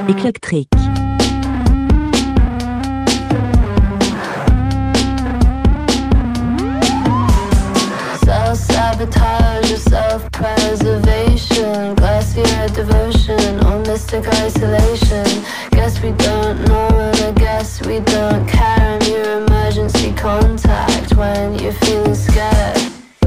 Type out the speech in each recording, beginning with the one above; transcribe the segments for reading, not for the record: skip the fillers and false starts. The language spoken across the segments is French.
Eclectric. Self-sabotage or self-preservation, glacier devotion or mystic isolation. Guess we don't know and I guess we don't care. I'm your emergency contact when you're feeling scared.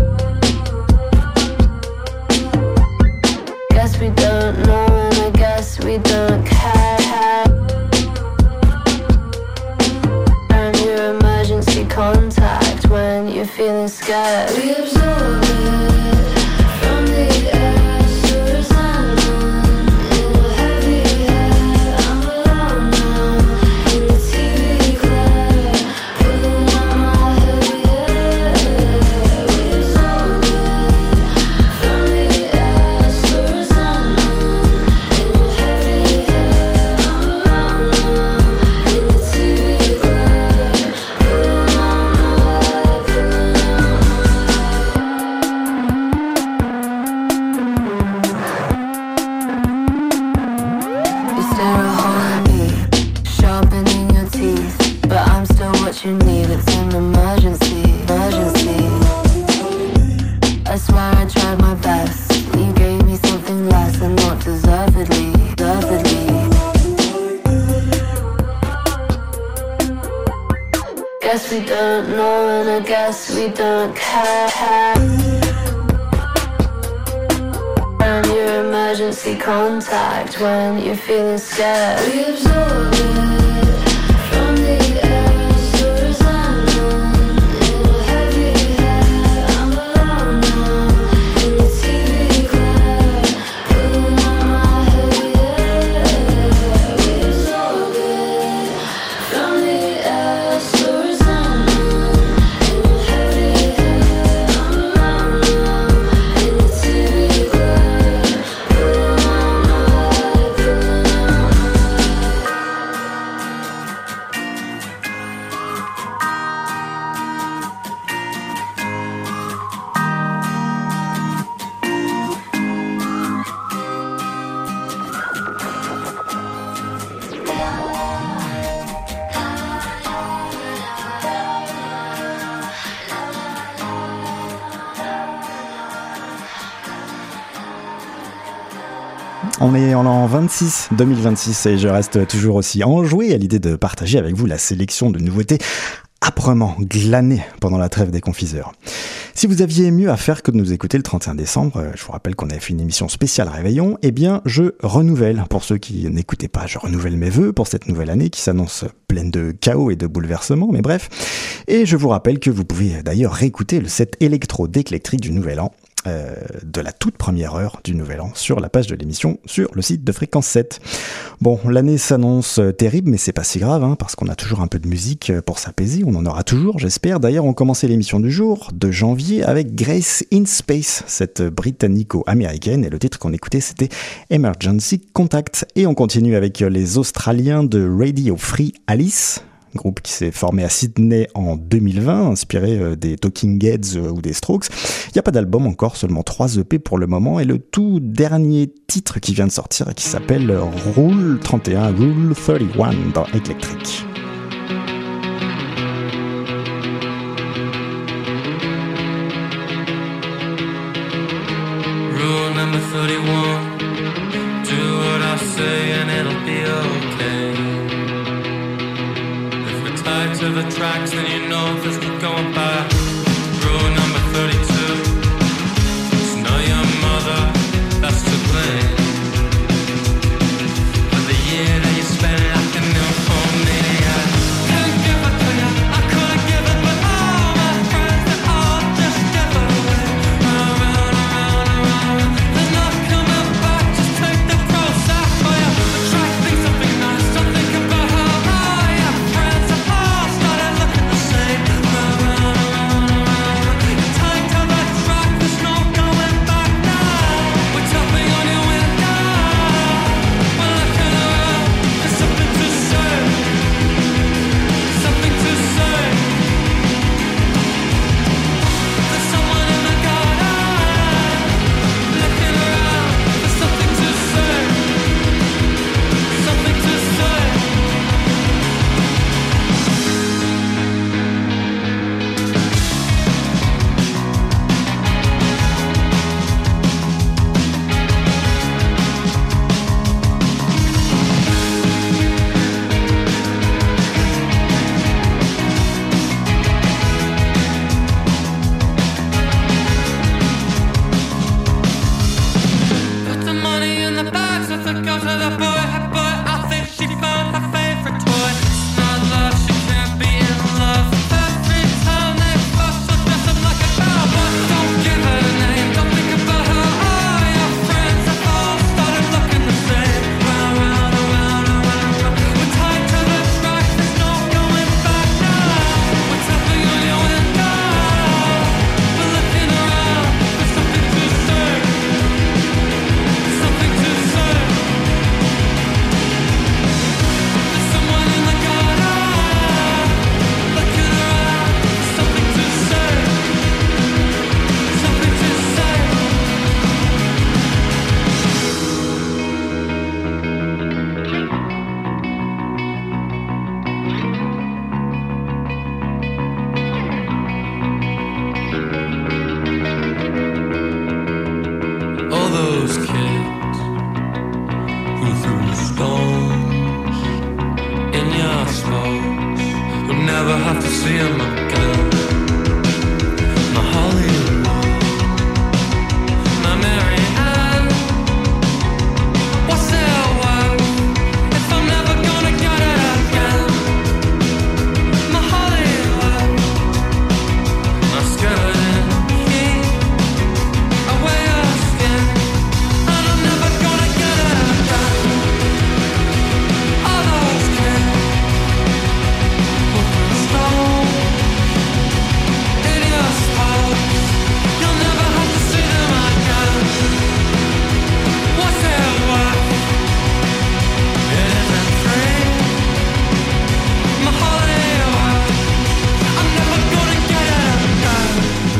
Guess we don't know and I guess we don't care. I'm your emergency contact when you're feeling scared. We absorb it from the air, suicide in a heavy air. I'm alone now in the TV glare, pulling on my heavy air. We absorb it from the air, suicide in a heavy air. I'm alone now in the TV glare, pulling on my You stare a hole at me, sharpening your teeth, but I'm still what you need. It's an emergency, emergency. I swear I tried my best. You gave me something less and not deservedly, deservedly. Guess we don't know and I guess we don't care. I'm your emergency contact when you're feeling scared. We absorb it from the air, suicide in a heavy air. I'm alone now in the TV glare, pulling on my heavy air. We absorb it from the air, suicide in a heavy air. I'm alone now in the TV glare, pulling on my On est en 2026 et je reste toujours aussi enjoué à l'idée de partager avec vous la sélection de nouveautés âprement glanées pendant la trêve des confiseurs. Si vous aviez mieux à faire que de nous écouter le 31 décembre, je vous rappelle qu'on avait fait une émission spéciale Réveillon, eh bien je renouvelle, pour ceux qui n'écoutaient pas, je renouvelle mes vœux pour cette nouvelle année qui s'annonce pleine de chaos et de bouleversements, mais bref. Et je vous rappelle que vous pouvez d'ailleurs réécouter le set électro d'Eclectric du Nouvel An, de la toute première heure du Nouvel An sur la page de l'émission sur le site de Fréquence 7. Bon, l'année s'annonce terrible, mais c'est pas si grave, hein, parce qu'on a toujours un peu de musique pour s'apaiser, on en aura toujours, j'espère. D'ailleurs, on commençait l'émission du jour de janvier avec Grace in Space, cette britannico-américaine, et le titre qu'on écoutait c'était Emergency Contact. Et on continue avec les Australiens de Radio Free Alice, groupe qui s'est formé à Sydney en 2020, inspiré des Talking Heads ou des Strokes. Il n'y a pas d'album encore, seulement 3 EP pour le moment, et le tout dernier titre qui vient de sortir et qui s'appelle Rule 31, Rule 31 dans Eclectric. Rule number 31, do what I say and it'll be okay. Tied to the tracks, then you know there's no going back. Rule number 32, it's not your mother that's to blame for the year that you spent like a nymphomaniac. Couldn't give it to you, I couldn't give it, but all my friends, they all just give it away. Round, round, around, around, there's no coming back, just take the process for you. Try to think something nice, don't think about how high your friends are. Started looking the same. Round, round, around. being my girl, my Hollywood, my Mary Ann. What's that worth if I'm never gonna get it again? My Hollywood, my skirt and heat, away your skin, and I'm never gonna get it again. All those kids who stole in your spokes, you'll never have to see them again. What's it worth? It isn't free. My Hollywood, I'm never gonna get it again.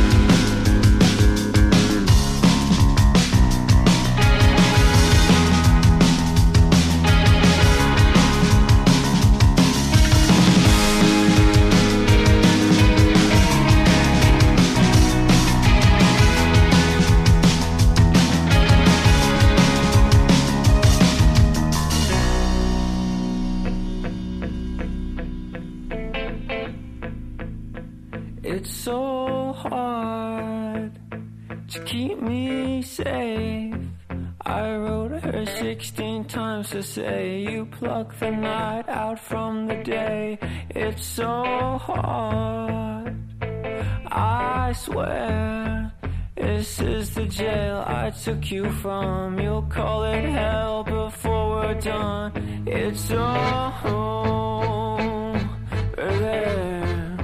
It's so hard to keep me safe. I wrote her 16 times to say you pluck the night out from the day. It's so hard, I swear. This is the jail I took you from. You'll call it hell before we're done. It's all there.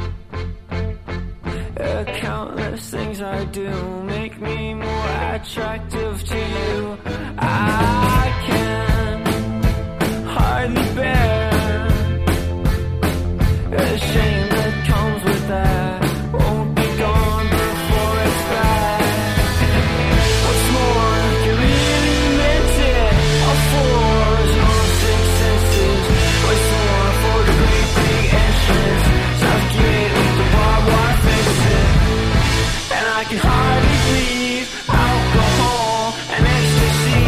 Countless things I do make me more attractive to you. I can hardly bear the shame that comes with that. Won't be gone before it's back. What's more, you really meant it. All fours and all six senses. What's more for the great big entrance? Southgate with the barbed wire fences. And I can hardly breathe. Alcohol and ecstasy.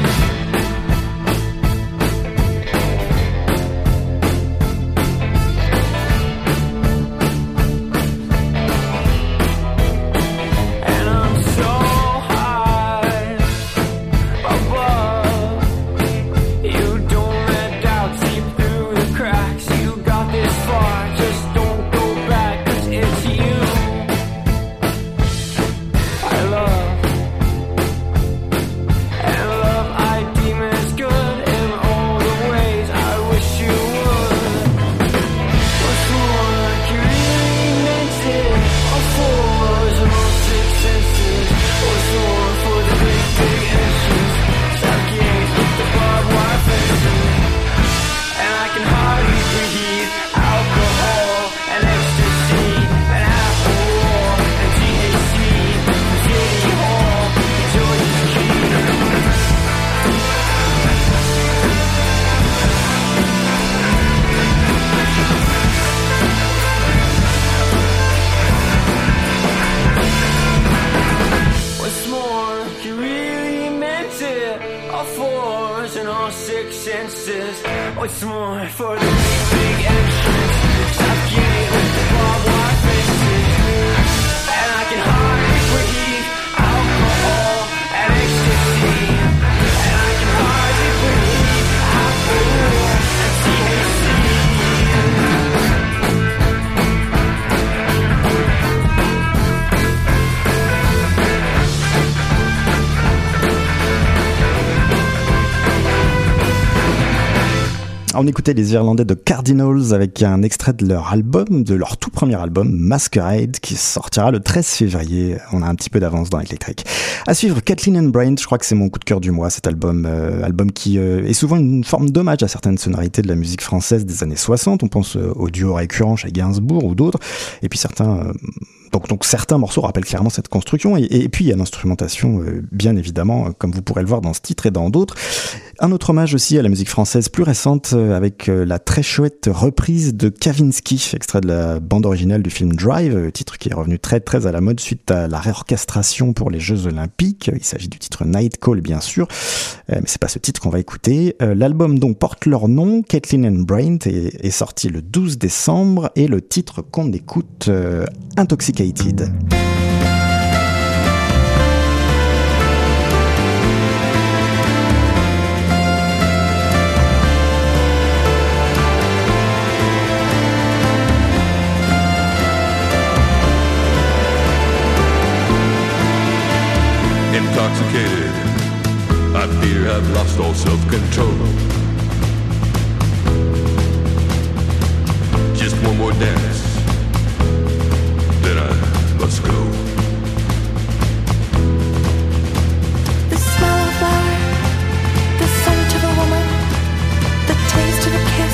And I'm so high above. You don't let doubt seep through the cracks. You got this far, just don't go back, 'cause it's you I love. And love I deem as good in all the ways I wish you would. What's more, you really meant it. All fours and all six senses. What's more for the big, big entrance? Southgate with the barbed wire fences. And I can hardly breathe. Alcohol and ecstasy and apple war and THC and City Hall and George's Key. What's more, you really meant it. All fours and all six senses. What's more for the big, big entrance? Southgate with the barbed wire fences. And I can hardly breathe. Alcohol and ecstasy. And I can hardly breathe. Apple and THC. On écoutait les Irlandais de Cardinals avec un extrait de leur album, de leur tout premier album, Masquerade, qui sortira le 13 février. On a un petit peu d'avance dans Electric. À suivre, Kathleen and Bryant, je crois que c'est mon coup de cœur du mois, cet album. Album qui est souvent une forme d'hommage à certaines sonorités de la musique française des années 60. On pense au duo récurrent chez Gainsbourg ou d'autres. Et puis certains Donc certains morceaux rappellent clairement cette construction, et puis il y a l'instrumentation, bien évidemment, comme vous pourrez le voir dans ce titre et dans d'autres. Un autre hommage aussi à la musique française plus récente, avec la très chouette reprise de Kavinsky, extrait de la bande originale du film Drive, titre qui est revenu très très à la mode suite à la réorchestration pour les Jeux Olympiques. Il s'agit du titre Night Call, bien sûr, mais c'est pas ce titre qu'on va écouter. L'album donc porte leur nom, Caitlin and Brain, est sorti le 12 décembre, et le titre qu'on écoute, Intoxicated. Intoxicated, I fear I've lost all self-control. Just one more dance, then I must go. The smell of flower, the scent of a woman, the taste of a kiss.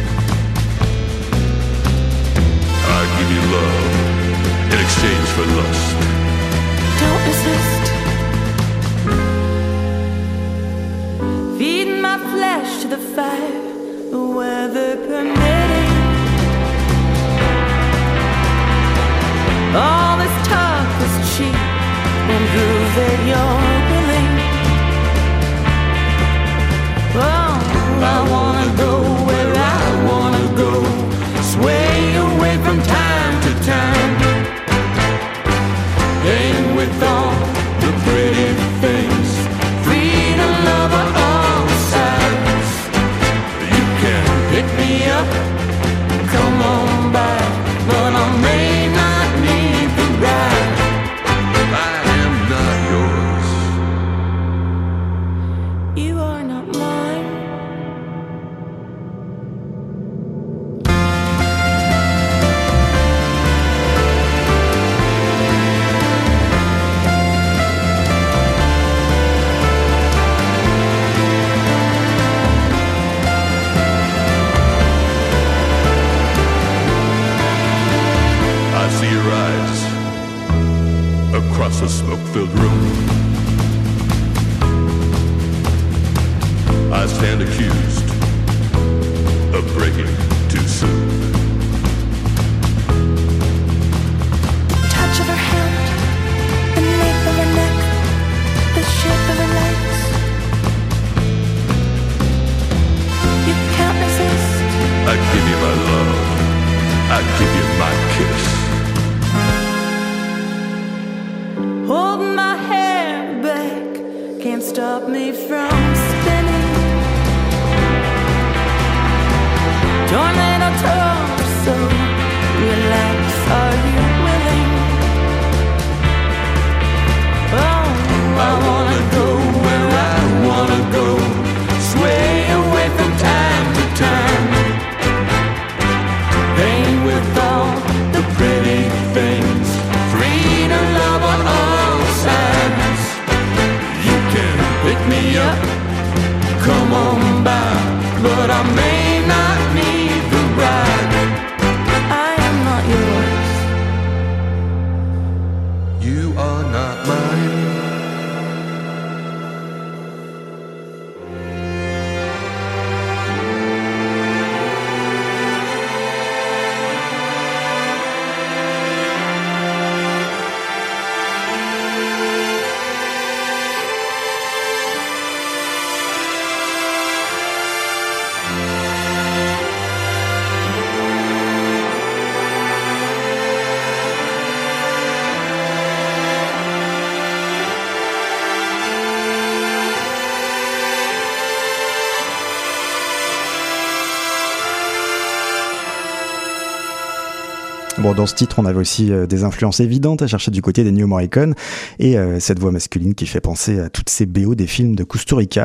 I give you love in exchange for lust. Don't resist. Feed my flesh to the fire, the weather permitting. All this talk is cheap and prove that you're willing. Oh, I wanna go where I wanna go, sway away from time to time. Hang with all the pretty things, free to love on all sides. You can Pick me up, come on by, but I may not need the ride. I am not yours. You are not mine. I see your eyes across a smoke-filled room. I stand accused of breaking too soon. Touch of her hand, the nape of her neck, the shape of her legs. You can't resist. I give you my love, I give you my kiss. Hold my hair back, can't stop me from spinning. Tornado torso, relax, are you willing? Oh, I wanna go where I wanna go, sway away from time to time. Hang with all the pretty things, free to love on all sides. You can Pick me up, come on by, but I may not need the ride. I am not yours. You are not mine. Bon, dans ce titre, on avait aussi des influences évidentes à chercher du côté des New Morricone, et cette voix masculine qui fait penser à toutes ces BO des films de Kusturica.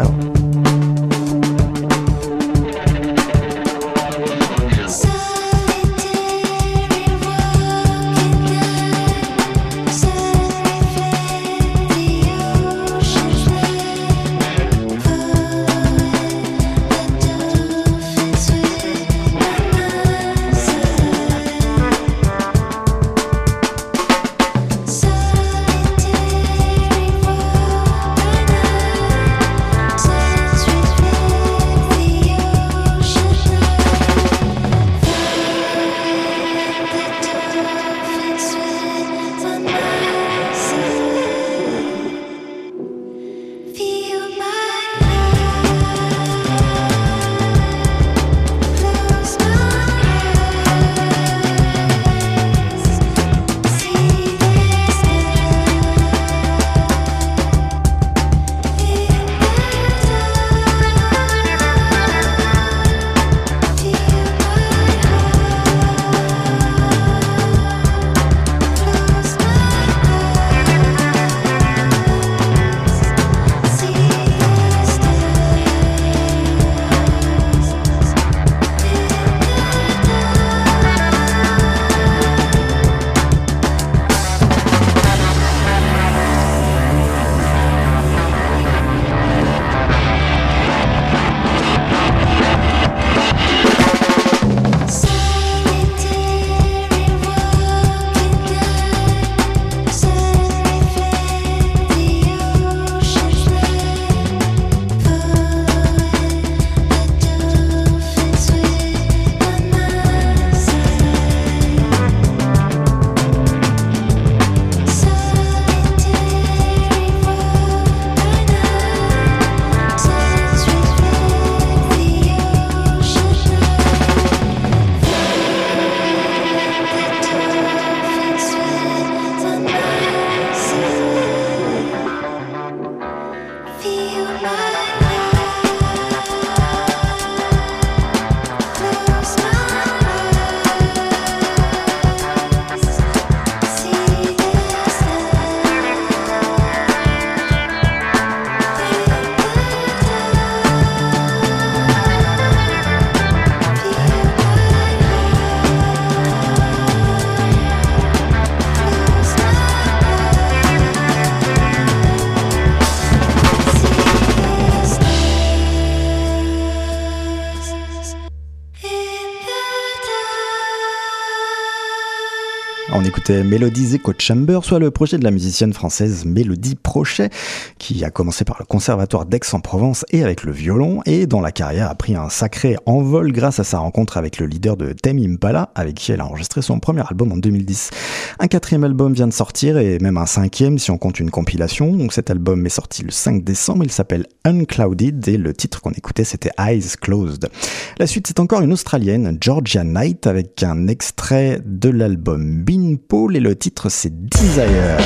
écoutait Melodies Echo Chamber, soit le projet de la musicienne française Mélodie Prochet, qui a commencé par le conservatoire d'Aix-en-Provence et avec le violon, et dont la carrière a pris un sacré envol grâce à sa rencontre avec le leader de Tame Impala, avec qui elle a enregistré son premier album en 2010. Un 4e album vient de sortir, et même un 5e si on compte une compilation. Donc cet album est sorti le 5 décembre, il s'appelle Unclouded, et le titre qu'on écoutait c'était Eyes Closed. La suite c'est encore une Australienne, Georgia Knight, avec un extrait de l'album Beanpole, et le titre c'est Desire.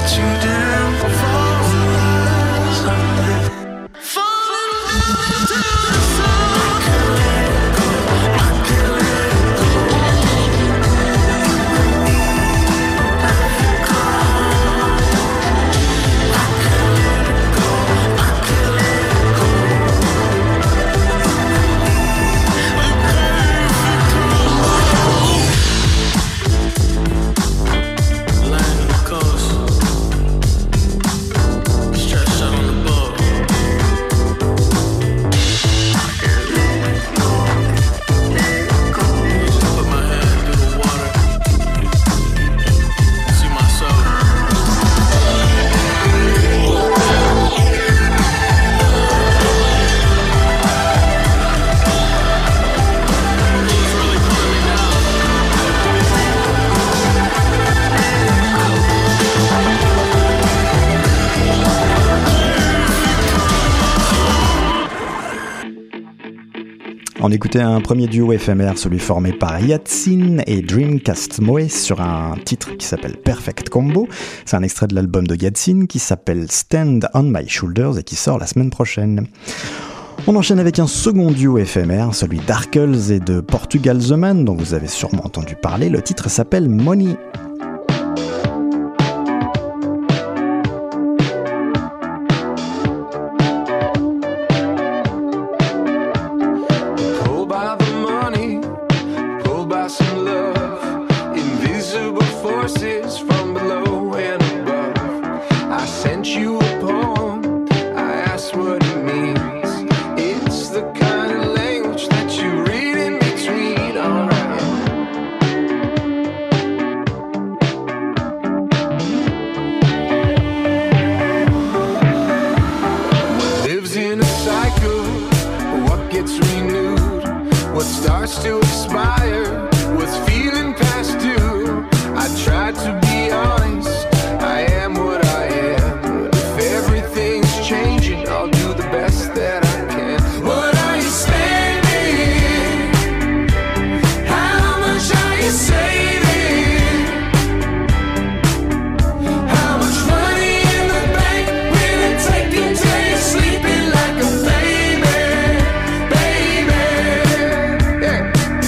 On écoutait un premier duo éphémère, celui formé par Yatsin et Dreamcast Moe sur un titre qui s'appelle Perfect Combo. C'est un extrait de l'album de Yatsin qui s'appelle Stand on My Shoulders et qui sort la semaine prochaine. On enchaîne avec un second duo éphémère, celui d'Arkles et de Portugal The Man, dont vous avez sûrement entendu parler. Le titre s'appelle Money. Yeah.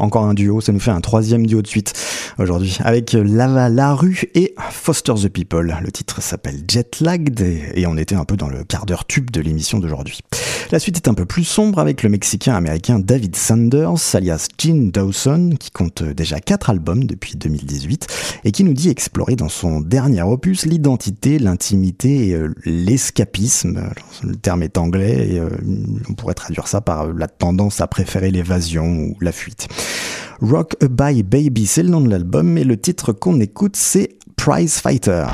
Encore un duo, ça nous fait un troisième duo de suite aujourd'hui avec Lava La Rue et Foster the People. Le titre s'appelle Jet Lagged et on était un peu dans le quart d'heure tube de l'émission d'aujourd'hui. La suite est un peu plus sombre avec le Mexicain-américain David Sanders, alias Gene Dawson, qui compte déjà 4 albums depuis 2018 et qui nous dit explorer dans son dernier opus l'identité, l'intimité et l'escapisme. Le terme est anglais et on pourrait traduire ça par la tendance à préférer l'évasion ou la fuite. Rock-A-Bye Baby, c'est le nom de l'album et le titre qu'on écoute c'est Prize Fighter.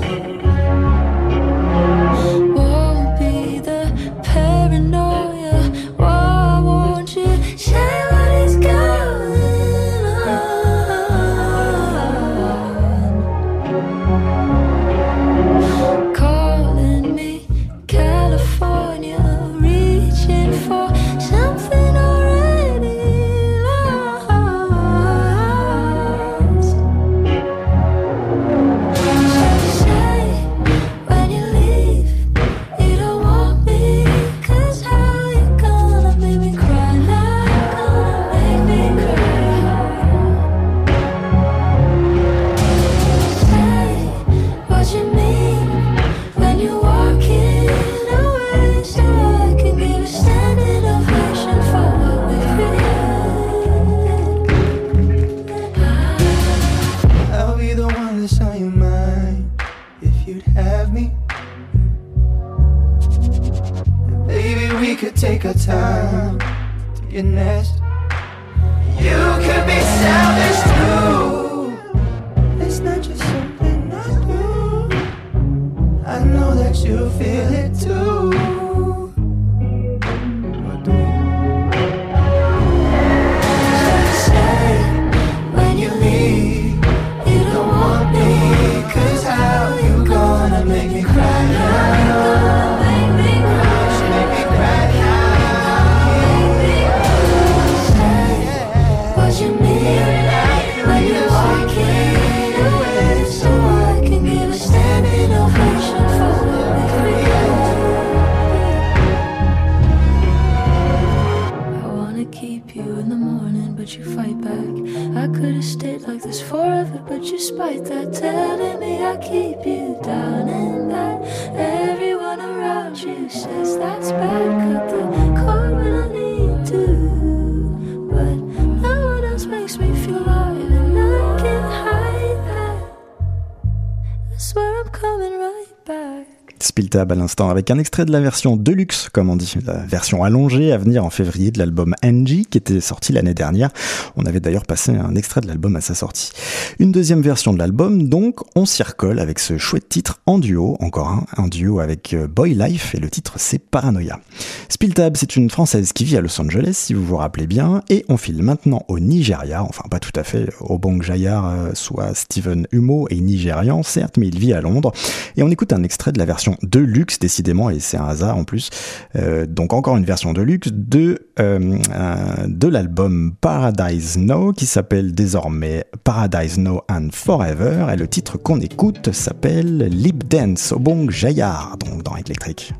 Won't be the paranoia Calling me California, reaching for something already lost. Say when you leave, you don't want me, 'cause how you gonna make me cry now? Gonna make me cry. Say what you mean when you're walking away, so I can give a standing ovation for what we created. I'll be the one that's on your mind if you'd have me. And baby, we could take our time to get nasty. You could be selfish too. It's not just something I do. I know that you feel it too. What do you? Say when you leave, you don't want me, 'cause how you gonna make me cry now? Gonna make me cry. Make me cry Say what you mean when you're walking away, so I can give a standing ovation for what we created. I wanna keep you in the morning, but you fight back. I could've stayed like this forever, but you spite that, telling me I keep you down and that everyone around you says that's bad. Cut the cord when I need to, but no one else makes me feel alive, and I can't hide that. I swear I'm coming right back. Spiltab à l'instant avec un extrait de la version deluxe, comme on dit, la version allongée à venir en février de l'album Angie qui était sorti l'année dernière. On avait d'ailleurs passé un extrait de l'album à sa sortie. Une deuxième version de l'album, donc on s'y recolle avec ce chouette titre en duo, encore un duo avec Boy Life, et le titre c'est Paranoia. Spiltab, c'est une Française qui vit à Los Angeles, si vous vous rappelez bien, et on file maintenant au Nigeria, enfin pas tout à fait, Obong Jayar, soit Stephen Humo est nigérian, certes, mais il vit à Londres, et on écoute un extrait de la version deluxe, décidément, et c'est un hasard en plus, donc encore une version deluxe de l'album Paradise Now, qui s'appelle désormais Paradise Now and Forever, et le titre qu'on écoute s'appelle Lip Dance, Obong Jayar, donc dans Electric.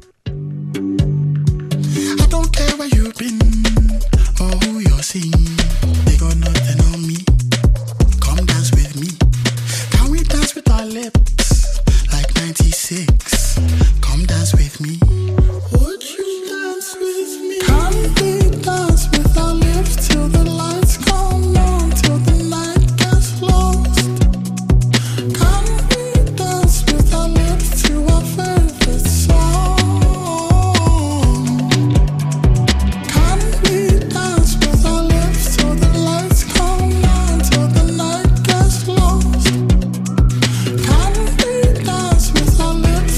I don't care where you've been or who you're seeing. They got nothing on me. Come dance with me. Can we dance with our lips like 96? Come dance with me. Would you dance with me? Can we dance with our lips till the lights come on, till the night gets lost? Can we dance with our lips to our favorite song? Can we dance with our lips till the lights come on, till the night gets lost? Can we dance with our lips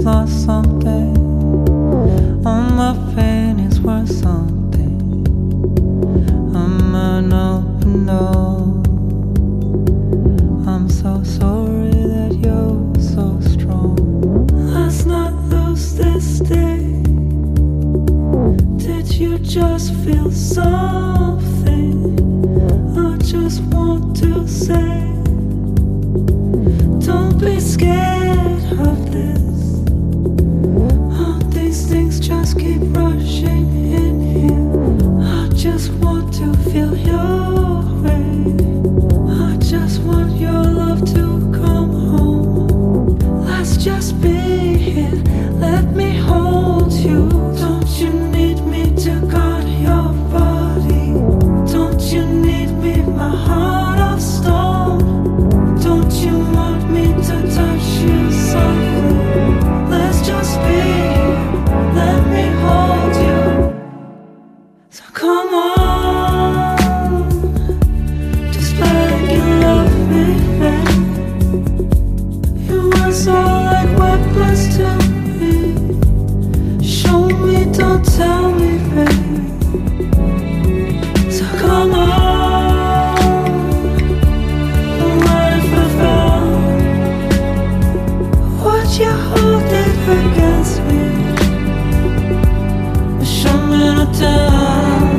lost something. All my pain is worth something. I'm an open door. I'm so sorry that you're so strong. Let's not lose this day. Did you just feel something? I just want to say, don't be scared of this. All these things just keep rushing in here. I just want to feel your way. I just want your love to come home. Let's just be here. Let me hold you. Don't you need me to guard your body? Don't you need me, my heart of stone? Don't you want me to touch you softly? Let's just be here. Let me hold you. So come on, just like you love me, babe. You were so like weapons to me. Show me, don't tell me, babe. So come on, what if I found? Would you hold it against me? Show me the time.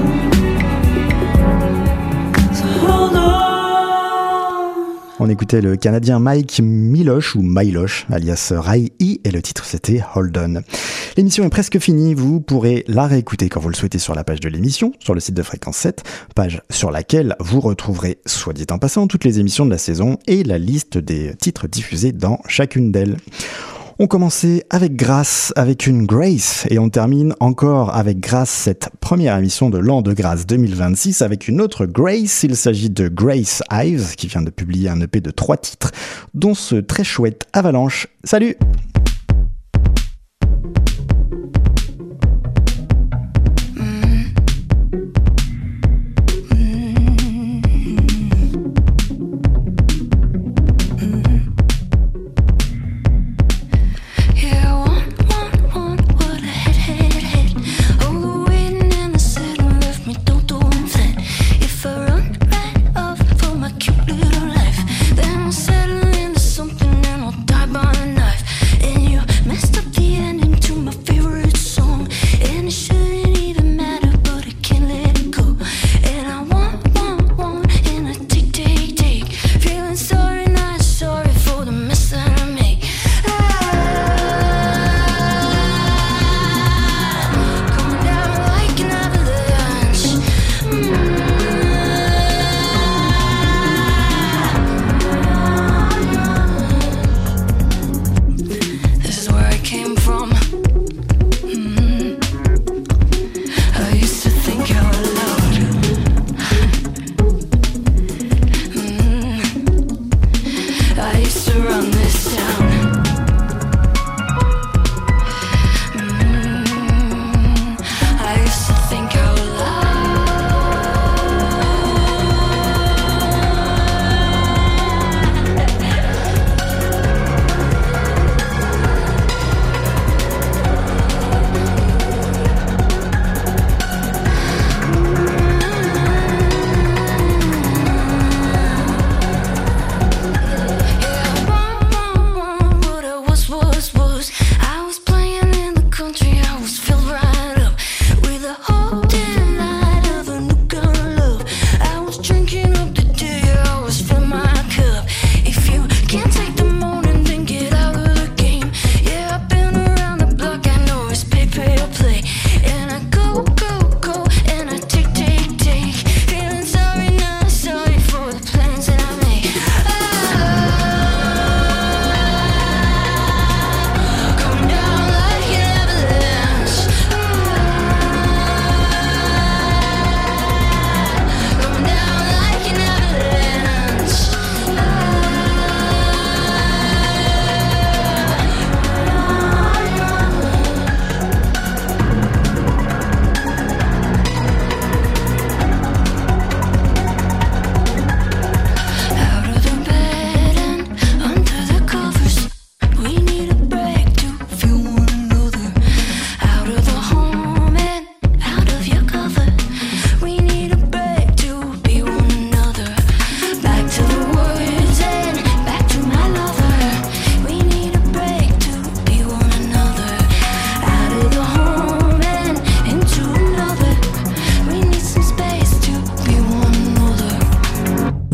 So hold on. On écoutait le Canadien Mike Miloche ou Myloche, alias Rai E, et le titre c'était Hold On. L'émission est presque finie, vous pourrez la réécouter quand vous le souhaitez sur la page de l'émission, sur le site de Fréquence 7, page sur laquelle vous retrouverez, soit dit en passant, toutes les émissions de la saison et la liste des titres diffusés dans chacune d'elles. On commençait avec Grâce, avec une Grace, et on termine encore avec Grâce, cette première émission de l'an de grâce 2026, avec une autre Grace. Il s'agit de Grace Ives, qui vient de publier un EP de 3 titres, dont ce très chouette Avalanche. Salut! Yeah, want what I had. Overweighting in the saddle left me don't flat. If I run right off for my cute little life, then I'll settle into something and I'll die by a knife. And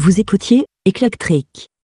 Vous écoutiez Eclectric